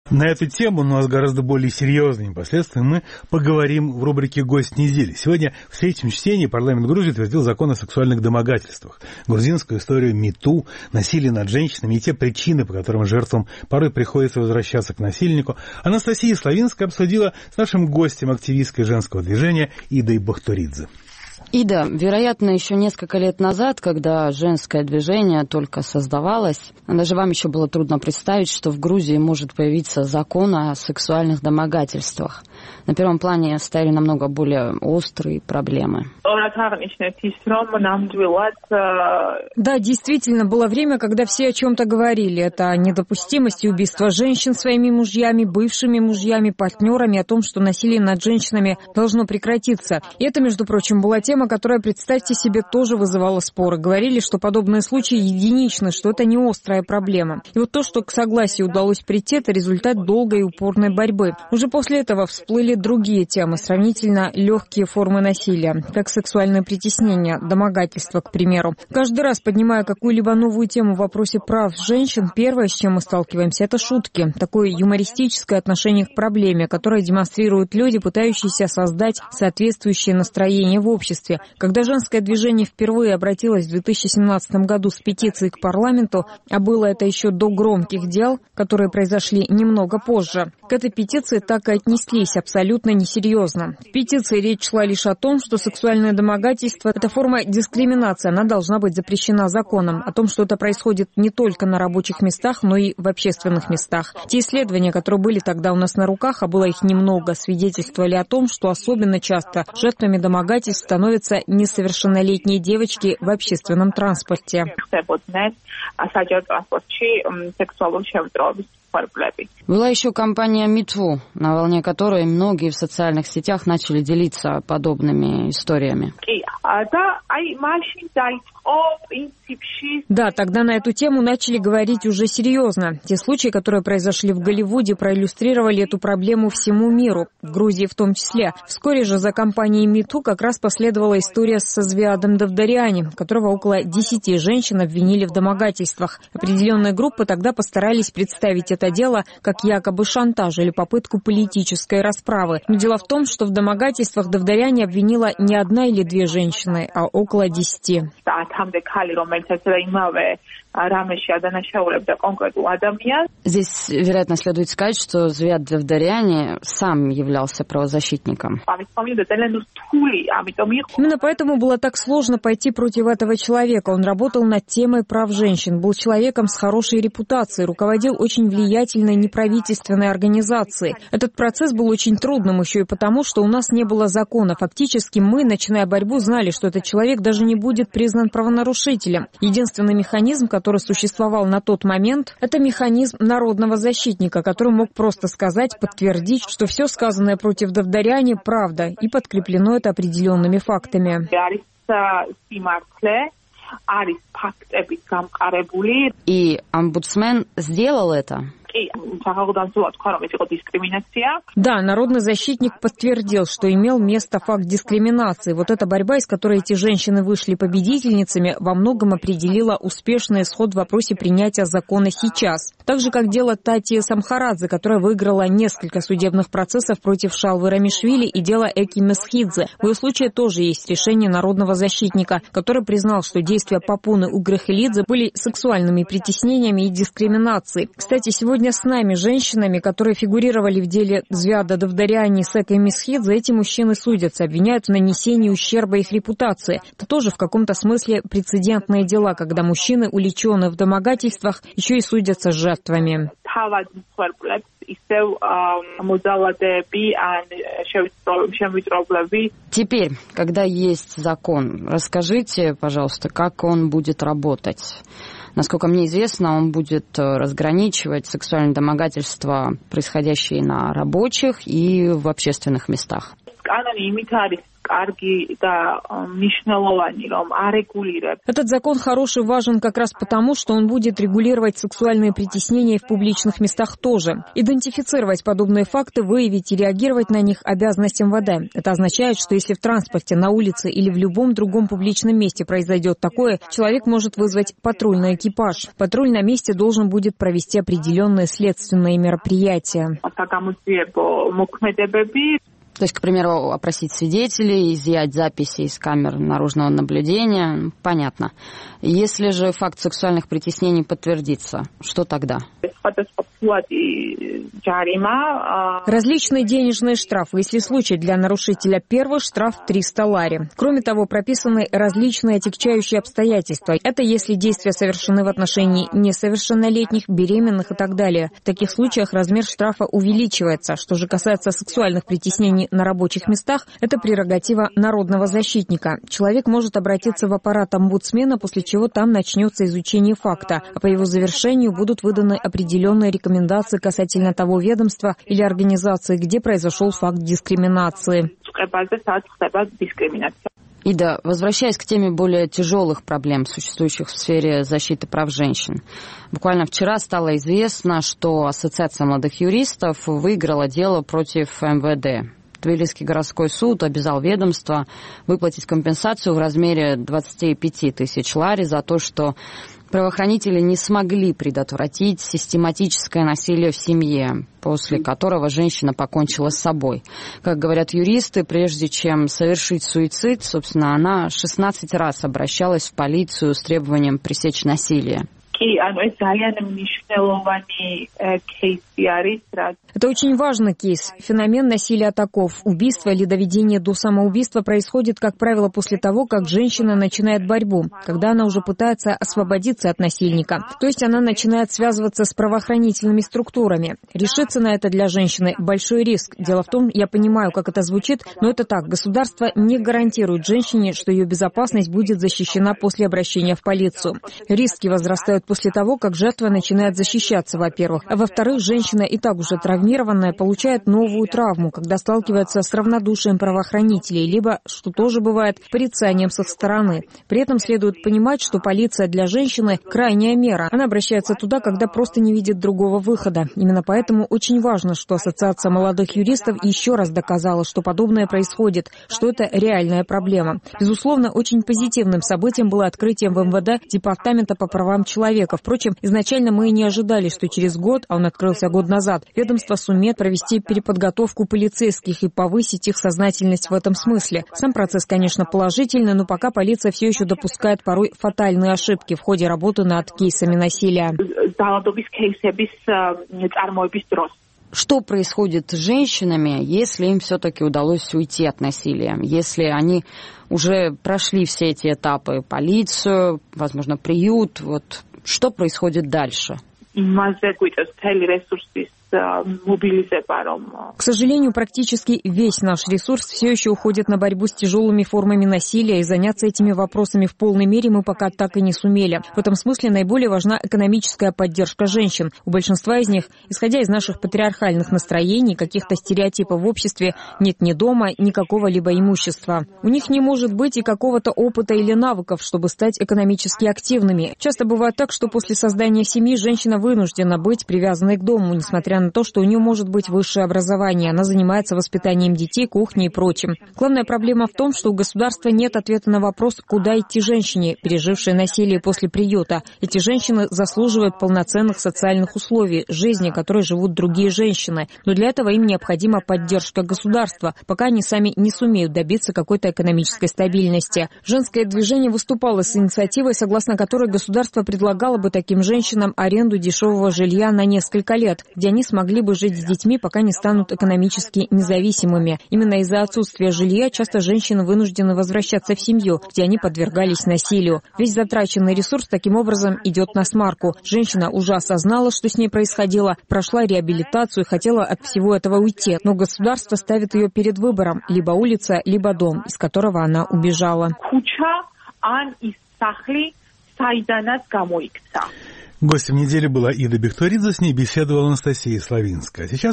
На эту тему, но с гораздо более серьезными последствиями, мы поговорим в рубрике «Гость недели». Сегодня в третьем чтении парламент Грузии утвердил закон о сексуальных домогательствах, грузинскую историю МИТУ, насилие над женщинами и те причины, по которым жертвам порой приходится возвращаться к насильнику. Анастасия Славинская обсудила с нашим гостем активисткой женского движения Идой Бахтуридзе. Ида, вероятно, еще несколько лет назад, когда женское движение только создавалось, даже вам еще было трудно представить, что в Грузии может появиться закон о сексуальных домогательствах. На первом плане стояли намного более острые проблемы. Да, действительно, было время, когда все о чем-то говорили. Это о недопустимости убийства женщин своими мужьями, бывшими мужьями, партнерами, о том, что насилие над женщинами должно прекратиться. И это, между прочим, была тема, которая, представьте себе, тоже вызывала споры. Говорили, что подобные случаи единичны, что это не острая проблема. И вот то, что к согласию удалось прийти, это результат долгой и упорной борьбы. Уже после этого всплыли другие темы, сравнительно легкие формы насилия, как сексуальное притеснение, домогательство, к примеру. Каждый раз, поднимая какую-либо новую тему в вопросе прав женщин, первое, с чем мы сталкиваемся, это шутки. Такое юмористическое отношение к проблеме, которое демонстрируют люди, пытающиеся создать соответствующее настроение в обществе. Когда женское движение впервые обратилось в 2017 году с петицией к парламенту, а было это еще до громких дел, которые произошли немного позже, к этой петиции так и отнеслись абсолютно несерьезно. В петиции речь шла лишь о том, что сексуальное домогательство – это форма дискриминации, она должна быть запрещена законом, о том, что это происходит не только на рабочих местах, но и в общественных местах. Те исследования, которые были тогда у нас на руках, а было их немного, свидетельствовали о том, что особенно часто жертвами домогательств становятся несовершеннолетние девочки в общественном транспорте. Была еще кампания МИТУ, на волне которой многие в социальных сетях начали делиться подобными историями. Да, тогда на эту тему начали говорить уже серьезно. Те случаи, которые произошли в Голливуде, проиллюстрировали эту проблему всему миру, в Грузии в том числе. Вскоре же за кампанией МИТУ как раз последовала история со Звиадом Давдаряни, которого около 10 женщин обвинили в домогательствах. Определенные группы тогда постарались представить это дело как якобы шантаж или попытку политической расправы. Но дело в том, что в домогательствах Давдаряни обвинила не одна или две женщины, а около 10. Здесь, вероятно, следует сказать, что Звиад Давдаряни сам являлся правозащитником. Именно поэтому было так сложно пойти против этого человека. Он работал над темой прав женщин, был человеком с хорошей репутацией, руководил очень влиятельной неправительственной организацией. Этот процесс был очень трудным еще и потому, что у нас не было закона. Фактически мы, начиная борьбу, знали, что этот человек даже не будет признан правонарушителем. Единственный механизм, который существовал на тот момент, это механизм народного защитника, который мог просто сказать, подтвердить, что все сказанное против Давдаряни – правда, и подкреплено это определенными фактами. И омбудсмен сделал это? Да, народный защитник подтвердил, что имел место факт дискриминации. Вот эта борьба, из которой эти женщины вышли победительницами, во многом определила успешный исход в вопросе принятия закона сейчас. Так же, как дело Тати Самхарадзе, которая выиграла несколько судебных процессов против Шалвы Рамишвили, и дело Эки Месхидзе. В ее случае тоже есть решение народного защитника, который признал, что действия Папуны Угрехелидзе были сексуальными притеснениями и дискриминацией. Кстати, сегодня с нами, женщинами, которые фигурировали в деле Звиада Давдаряни с Экой Месхидзе, эти мужчины судятся, обвиняют в нанесении ущерба их репутации. Это тоже в каком-то смысле прецедентные дела, когда мужчины, уличенные в домогательствах, еще и судятся с жертвами. Теперь, когда есть закон, расскажите, пожалуйста, как он будет работать. Насколько мне известно, он будет разграничивать сексуальные домогательства, происходящие на рабочих и в общественных местах. Этот закон хороший и важен как раз потому, что он будет регулировать сексуальные притеснения в публичных местах тоже. Идентифицировать подобные факты, выявить и реагировать на них — обязанность МВД. Это означает, что если в транспорте, на улице или в любом другом публичном месте произойдет такое, человек может вызвать патрульный экипаж. Патруль на месте должен будет провести определенные следственные мероприятия. То есть, к примеру, опросить свидетелей, изъять записи из камер наружного наблюдения. Понятно. Если же факт сексуальных притеснений подтвердится, что тогда? Различные денежные штрафы. Если случай для нарушителя первый, штраф 300 лари. Кроме того, прописаны различные отягчающие обстоятельства. Это если действия совершены в отношении несовершеннолетних, беременных и так далее. В таких случаях размер штрафа увеличивается. Что же касается сексуальных притеснений на рабочих местах, это прерогатива народного защитника. Человек может обратиться в аппарат омбудсмена, после чего там начнется изучение факта, а по его завершению будут выданы определенные рекомендации касательно того ведомства или организации, где произошел факт дискриминации. Ида, возвращаясь к теме более тяжелых проблем, существующих в сфере защиты прав женщин. Буквально вчера стало известно, что Ассоциация молодых юристов выиграла дело против МВД. Тбилисский городской суд обязал ведомство выплатить компенсацию в размере 25 тысяч лари за то, что правоохранители не смогли предотвратить систематическое насилие в семье, после которого женщина покончила с собой. Как говорят юристы, прежде чем совершить суицид, собственно, она 16 раз обращалась в полицию с требованием пресечь насилие. Это очень важный кейс. Феномен насилия атаков, убийства или доведения до самоубийства происходит, как правило, после того, как женщина начинает борьбу, когда она уже пытается освободиться от насильника. То есть она начинает связываться с правоохранительными структурами. Решиться на это для женщины – большой риск. Дело в том, я понимаю, как это звучит, но это так. Государство не гарантирует женщине, что ее безопасность будет защищена после обращения в полицию. Риски возрастают после того, как жертва начинает защищаться, во-первых. А во-вторых, женщина и так уже травмированная получает новую травму, когда сталкивается с равнодушием правоохранителей, либо, что тоже бывает, порицанием с их стороны. При этом следует понимать, что полиция для женщины – крайняя мера. Она обращается туда, когда просто не видит другого выхода. Именно поэтому очень важно, что Ассоциация молодых юристов еще раз доказала, что подобное происходит, что это реальная проблема. Безусловно, очень позитивным событием было открытие в МВД Департамента по правам человека. Впрочем, изначально мы и не ожидали, что через год, а он открылся год назад, ведомство сумеет провести переподготовку полицейских и повысить их сознательность в этом смысле. Сам процесс, конечно, положительный, но пока полиция все еще допускает порой фатальные ошибки в ходе работы над кейсами насилия. Что происходит с женщинами, если им все-таки удалось уйти от насилия? Если они уже прошли все эти этапы, полицию, возможно, приют, вот что происходит дальше? К сожалению, практически весь наш ресурс все еще уходит на борьбу с тяжелыми формами насилия, и заняться этими вопросами в полной мере мы пока так и не сумели. В этом смысле наиболее важна экономическая поддержка женщин. У большинства из них, исходя из наших патриархальных настроений, каких-то стереотипов в обществе, нет ни дома, ни какого-либо имущества. У них не может быть и какого-то опыта или навыков, чтобы стать экономически активными. Часто бывает так, что после создания семьи женщина вынуждена быть привязанной к дому, несмотря на то, что у нее может быть высшее образование. Она занимается воспитанием детей, кухней и прочим. Главная проблема в том, что у государства нет ответа на вопрос, куда идти женщине, пережившей насилие после приюта. Эти женщины заслуживают полноценных социальных условий, жизни, которой живут другие женщины. Но для этого им необходима поддержка государства, пока они сами не сумеют добиться какой-то экономической стабильности. Женское движение выступало с инициативой, согласно которой государство предлагало бы таким женщинам аренду дешевого жилья на несколько лет, где они смогли бы жить с детьми, пока не станут экономически независимыми. Именно из-за отсутствия жилья часто женщины вынуждены возвращаться в семью, где они подвергались насилию. Весь затраченный ресурс таким образом идет на смарку. Женщина уже осознала, что с ней происходило, прошла реабилитацию и хотела от всего этого уйти. Но государство ставит ее перед выбором: либо улица, либо дом, из которого она убежала. Гостем недели была Ида Бехторидзе, с ней беседовала Анастасия Славинская. Сейчас